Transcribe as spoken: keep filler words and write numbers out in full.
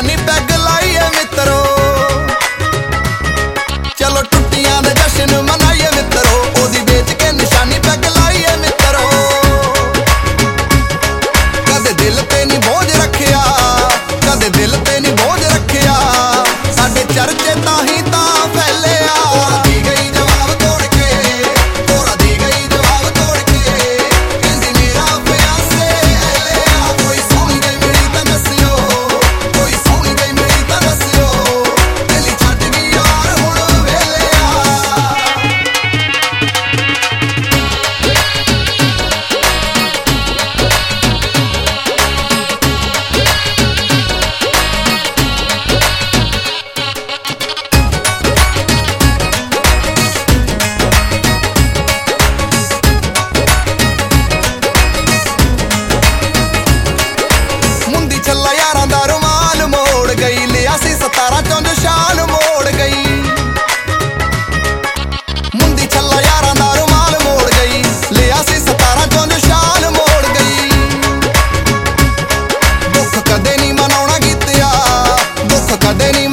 निशानी पैग लाइए मित्रो, चलो टुट्टियां दे जश्न मनाइए मित्रो, ओदी बेच के निशानी पैग लाइए मित्रो। कदे दिल ते नहीं बोझ रखिया, कदे दिल ते नहीं बोझ रखिया, साडे चर्चे ताही तां फैलिया। दी गई जवाब तोड़ के, तोरा दी गई जवाब तोड़ के, कहंदी मेरा फियांसे लिया। कोई सोहनी गई मिली तां दस्सियो, कोई सोहनी गई मिली तां दस्सियो, दिली छड्ड गई यार हुण वेलिया। मुंदी छल्ला यारां दा रुमाल मोड़ गई, लिया सी सतारा चुंझ शाल मोड़ गई। मुंदी छल्ला यारां दा रुमाल मोड़ गई, लिया सी सतारा चुंझ शाल मोड़ गई। दुख कदे नहीं मनाउणा कीतिया, दुख कदे नहीं